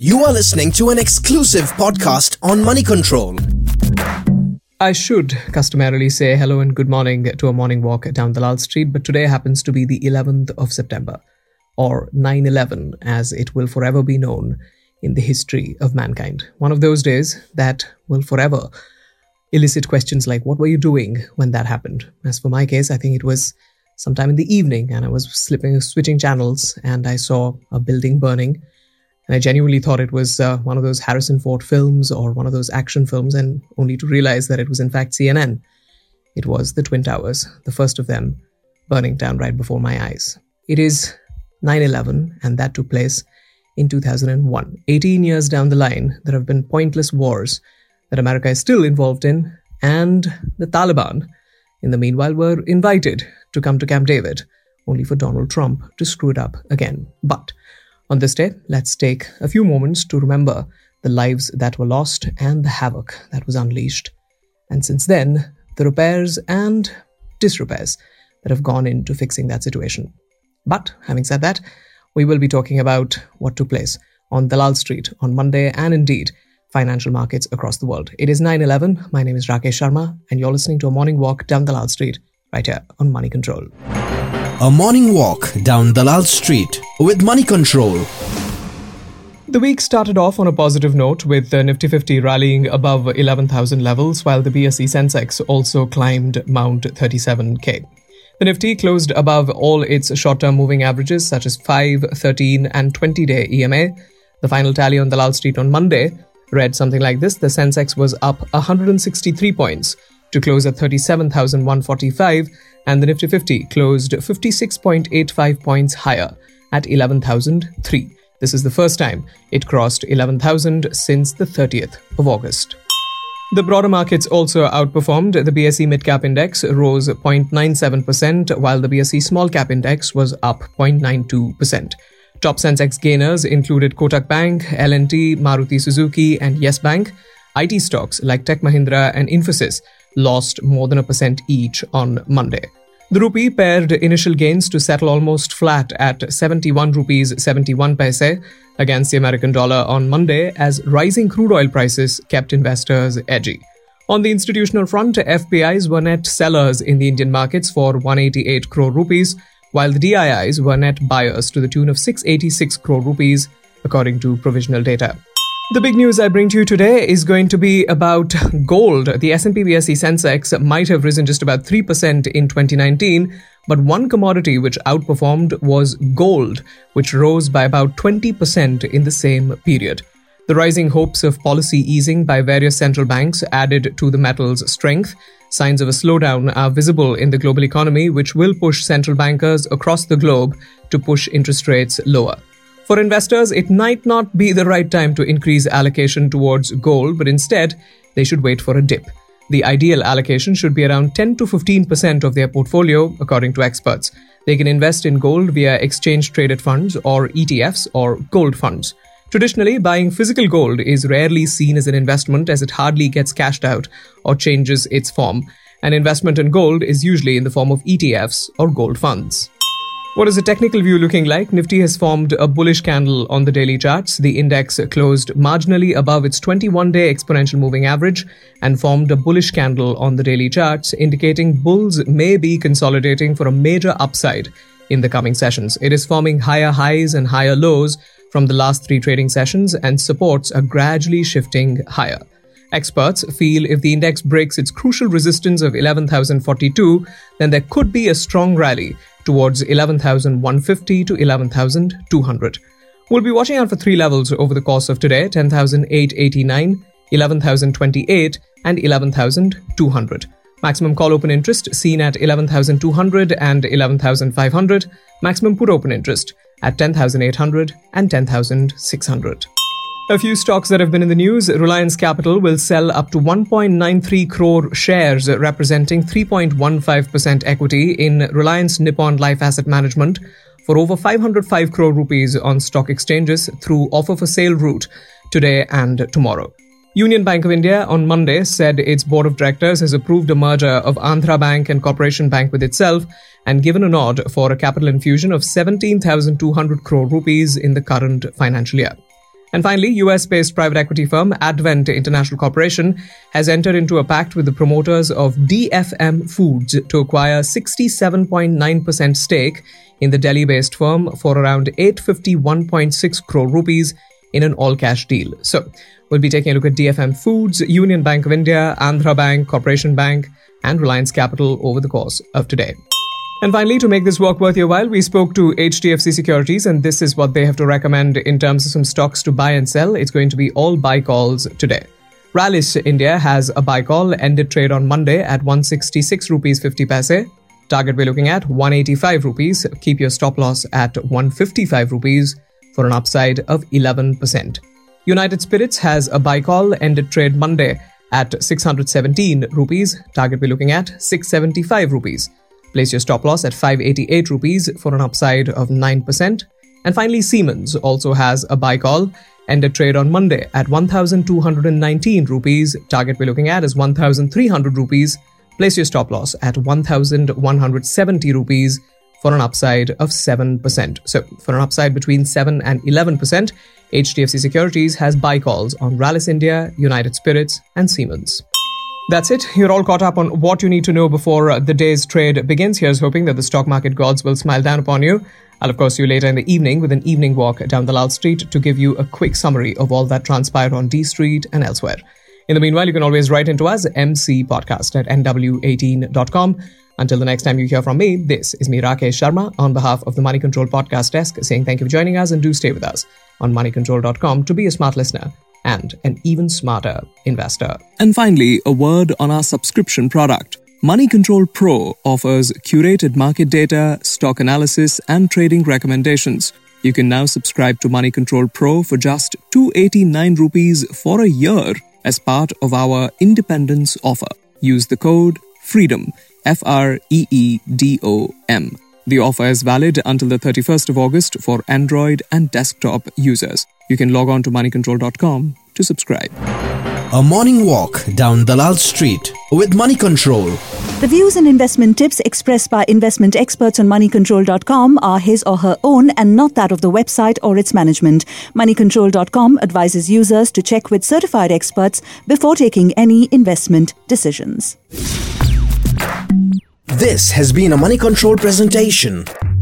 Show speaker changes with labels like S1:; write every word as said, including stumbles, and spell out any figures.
S1: You are listening to an exclusive podcast on Money Control.
S2: I should customarily say hello and good morning to a morning walk down Dalal Street, but today happens to be the eleventh of September, or nine eleven as it will forever be known in the history of mankind. One of those days that will forever elicit questions like, what were you doing when that happened? As for my case, I think it was sometime in the evening and I was slipping, switching channels and I saw a building burning. And I genuinely thought it was uh, one of those Harrison Ford films or one of those action films, and only to realize that it was in fact C N N. It was the Twin Towers, the first of them, burning down right before my eyes. It is nine eleven, and that took place in two thousand one. eighteen years down the line, there have been pointless wars that America is still involved in, and the Taliban, in the meanwhile, were invited to come to Camp David, only for Donald Trump to screw it up again. But on this day, let's take a few moments to remember the lives that were lost and the havoc that was unleashed. And since then, the repairs and disrepairs that have gone into fixing that situation. But having said that, we will be talking about what took place on Dalal Street on Monday and indeed financial markets across the world. It is nine eleven. My name is Rakesh Sharma and you're listening to a morning walk down Dalal Street right here on Money Control.
S1: A morning walk down Dalal Street with Money Control.
S2: The week started off on a positive note with the Nifty fifty rallying above eleven thousand levels, while the B S E Sensex also climbed Mount thirty-seven K. The Nifty closed above all its short-term moving averages such as five, thirteen and twenty-day E M A. The final tally on Dalal Street on Monday read something like this. The Sensex was up one hundred sixty-three points to close at thirty-seven thousand one hundred forty-five, and the Nifty fifty closed fifty-six point eight five points higher at eleven thousand three. This is the first time it crossed eleven thousand since the thirtieth of August. The broader markets also outperformed. The B S E Mid-Cap Index rose zero point nine seven percent, while the B S E Small Cap Index was up zero point nine two percent. Top Sensex gainers included Kotak Bank, L and T, Maruti Suzuki and Yes Bank. I T stocks like Tech Mahindra and Infosys lost more than a percent each on Monday. The rupee paired initial gains to settle almost flat at seventy-one rupees seventy-one paise against the American dollar on Monday as rising crude oil prices kept investors edgy. On the institutional front, F P Is were net sellers in the Indian markets for one hundred eighty-eight crore rupees, while the D I Is were net buyers to the tune of six hundred eighty-six crore rupees, according to provisional data. The big news I bring to you today is going to be about gold. The S and P B S E Sensex might have risen just about three percent in twenty nineteen, but one commodity which outperformed was gold, which rose by about twenty percent in the same period. The rising hopes of policy easing by various central banks added to the metal's strength. Signs of a slowdown are visible in the global economy, which will push central bankers across the globe to push interest rates lower. For investors, it might not be the right time to increase allocation towards gold, but instead, they should wait for a dip. The ideal allocation should be around ten to fifteen percent of their portfolio, according to experts. They can invest in gold via exchange-traded funds or E T Fs or gold funds. Traditionally, buying physical gold is rarely seen as an investment as it hardly gets cashed out or changes its form. An investment in gold is usually in the form of E T Fs or gold funds. What is the technical view looking like? Nifty has formed a bullish candle on the daily charts. The index closed marginally above its twenty-one day exponential moving average and formed a bullish candle on the daily charts, indicating bulls may be consolidating for a major upside in the coming sessions. It is forming higher highs and higher lows from the last three trading sessions, and supports are gradually shifting higher. Experts feel if the index breaks its crucial resistance of eleven thousand forty-two, then there could be a strong rally towards eleven thousand one hundred fifty to eleven thousand two hundred. We'll be watching out for three levels over the course of today: ten thousand eight hundred eighty-nine, eleven thousand twenty-eight and eleven thousand two hundred. Maximum call open interest seen at eleven thousand two hundred and eleven thousand five hundred. Maximum put open interest at ten thousand eight hundred and ten thousand six hundred. A few stocks that have been in the news. Reliance Capital will sell up to one point nine three crore shares, representing three point one five percent equity in Reliance Nippon Life Asset Management for over five hundred five crore rupees on stock exchanges through offer for sale route today and tomorrow. Union Bank of India on Monday said its board of directors has approved a merger of Andhra Bank and Corporation Bank with itself and given a nod for a capital infusion of seventeen thousand two hundred crore rupees in the current financial year. And finally, U S-based private equity firm Advent International Corporation has entered into a pact with the promoters of D F M Foods to acquire sixty-seven point nine percent stake in the Delhi-based firm for around eight hundred fifty-one point six crore rupees in an all-cash deal. So, we'll be taking a look at D F M Foods, Union Bank of India, Andhra Bank, Corporation Bank, and Reliance Capital over the course of today. And finally, to make this work worth your while, we spoke to H D F C Securities, and this is what they have to recommend in terms of some stocks to buy and sell. It's going to be all buy calls today. Rallis India has a buy call, ended trade on Monday at one hundred sixty-six rupees fifty paise. Target we're looking at one hundred eighty-five rupees. Keep your stop loss at one hundred fifty-five rupees for an upside of eleven percent. United Spirits has a buy call, ended trade Monday at six hundred seventeen rupees. Target we're looking at six hundred seventy-five rupees. Place your stop loss at five hundred eighty-eight rupees for an upside of nine percent. And finally, Siemens also has a buy call, ended trade on Monday at one thousand two hundred nineteen rupees. Target we're looking at is one thousand three hundred rupees. Place your stop loss at one thousand one hundred seventy rupees for an upside of seven percent. So, for an upside between seven and eleven percent, H D F C Securities has buy calls on Rallis India, United Spirits, and Siemens. That's it. You're all caught up on what you need to know before the day's trade begins. Here's hoping that the stock market gods will smile down upon you. I'll, of course, see you later in the evening with an evening walk down Dalal Street to give you a quick summary of all that transpired on D Street and elsewhere. In the meanwhile, you can always write into us, M C podcast at N W eighteen dot com. Until the next time you hear from me, this is me, Rakesh Sharma, on behalf of the Money Control podcast desk, saying thank you for joining us and do stay with us on money control dot com to be a smart listener and an even smarter investor.
S3: And finally, a word on our subscription product. Money Control Pro offers curated market data, stock analysis, and trading recommendations. You can now subscribe to Money Control Pro for just two hundred eighty-nine rupees for a year as part of our independence offer. Use the code FREEDOM, F R E E D O M. The offer is valid until the thirty-first of August for Android and desktop users. You can log on to money control dot com to subscribe.
S1: A morning walk down Dalal Street with Money Control.
S4: The views and investment tips expressed by investment experts on money control dot com are his or her own and not that of the website or its management. money control dot com advises users to check with certified experts before taking any investment decisions.
S1: This has been a Money Control presentation.